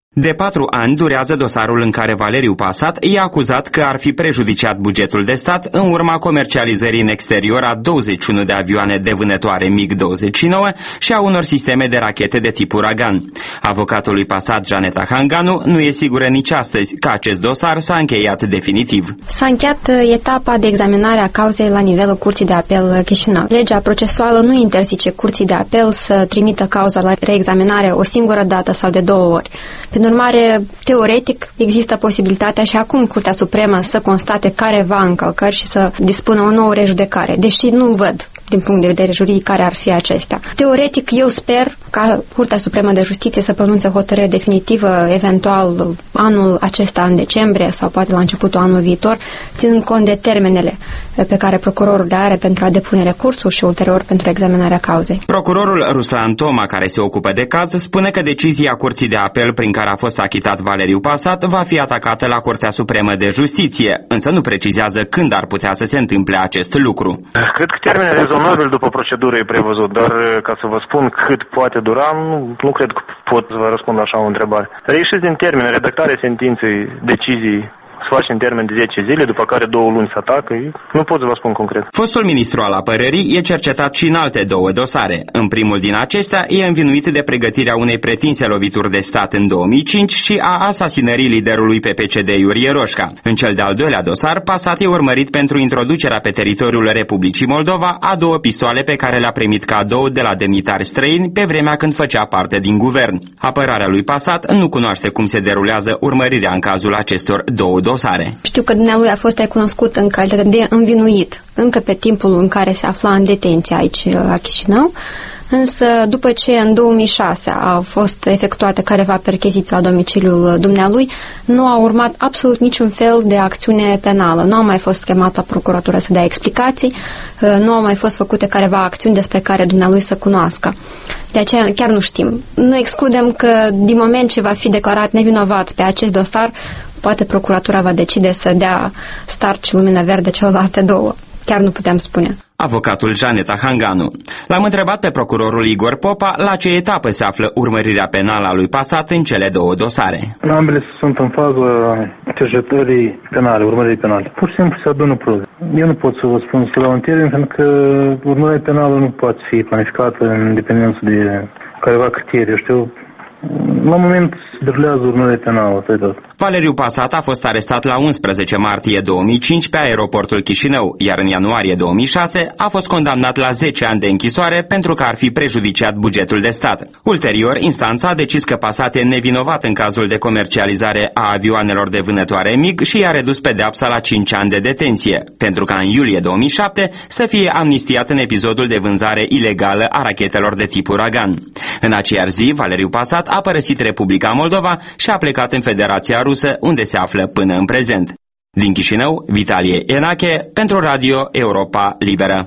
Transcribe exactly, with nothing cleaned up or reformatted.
De patru ani durează dosarul în care Valeriu Pasat e acuzat că ar fi prejudiciat bugetul de stat în urma comercializării în exterior a douăzeci și unu de avioane de vânătoare MiG douăzeci și nouă și a unor sisteme de rachete de tip Uragan. Avocatul lui Pasat, Janeta Hanganu, nu e sigură nici astăzi că acest dosar s-a încheiat definitiv. S-a încheiat etapa de examinare a cauzei la nivelul Curții de Apel Chișinău. Legea procesuală nu interzice Curții de Apel să trimită cauza la reexaminare o singură dată sau de două ori. Prin urmare, teoretic, există posibilitatea și acum Curtea Supremă să constate careva încălcări și să dispună o nouă rejudecare, deși nu văd din punct de vedere juridic care ar fi acestea. Teoretic, eu sper ca Curtea Supremă de Justiție să pronunțe hotărâre definitivă, eventual anul acesta, în decembrie, sau poate la începutul anului viitor, ținând cont de termenele pe care procurorul le are pentru a depune recursul și ulterior pentru examinarea cauzei. Procurorul Ruslan Toma, care se ocupă de caz, spune că decizia Curții de Apel prin care a fost achitat Valeriu Pasat va fi atacată la Curtea Supremă de Justiție, însă nu precizează când ar putea să se întâmple acest lucru. Cred că termenul rezonabil după procedură e prevăzut, dar ca să vă spun cât poate dura, nu, nu cred că pot să vă răspund așa o întrebare. Reieșiți din termen, redactarea sentinței, decizii, se face în termen de zece zile, după care două luni se atacă. Nu pot să vă spun concret. Fostul ministru al apărării e cercetat și în alte două dosare. În primul din acestea e învinuit de pregătirea unei pretinse lovituri de stat în două mii cinci și a asasinării liderului P P C D Iurie Roșca. În cel de-al doilea dosar, Pasat e urmărit pentru introducerea pe teritoriul Republicii Moldova a două pistoale pe care le-a primit cadou de la demnitari străini pe vremea când făcea parte din guvern. Apărarea lui Pasat nu cunoaște cum se derulează urmărirea în cazul acestor două dosare. Știu că dumnealui a fost recunoscut în calitate de învinuit încă pe timpul în care se afla în detenție aici la Chișinău, însă după ce în două mii șase a fost efectuată careva percheziții la domiciliul dumnealui, nu a urmat absolut niciun fel de acțiune penală. Nu a mai fost chemat la procuratură să dea explicații, nu au mai fost făcute careva acțiuni despre care dumnealui să cunoască. De aceea chiar nu știm. Nu excludem că din moment ce va fi declarat nevinovat pe acest dosar, poate procuratura va decide să dea start și lumină verde celelalte două. Chiar nu putem spune. Avocatul Janeta Hanganu. L-am întrebat pe procurorul Igor Popa la ce etapă se află urmărirea penală a lui Pasat în cele două dosare. Ambele sunt în fază cercetării penale, urmăririi penale. Pur și simplu se adună probe. Eu nu pot să vă spun să dau un termen, pentru că urmărirea penală nu poate fi planificată în dependență de careva criterii. Eu știu, la moment se derulează urmărirea penală. Valeriu Pasat a fost arestat la unsprezece martie două mii cinci pe aeroportul Chișinău, iar în ianuarie două mii șase a fost condamnat la zece ani de închisoare pentru că ar fi prejudiciat bugetul de stat. Ulterior, instanța a decis că Pasat e nevinovat în cazul de comercializare a avioanelor de vânătoare MiG și i-a redus pedeapsa la cinci ani de detenție, pentru ca în iulie două mii șapte să fie amnistiat în episodul de vânzare ilegală a rachetelor de tip Uragan. În aceeași zi, Valeriu Pasat a părăsit Republica Moldova și a plecat în Federația Rusă, unde se află până în prezent. Din Chișinău, Vitalie Enache, pentru Radio Europa Liberă.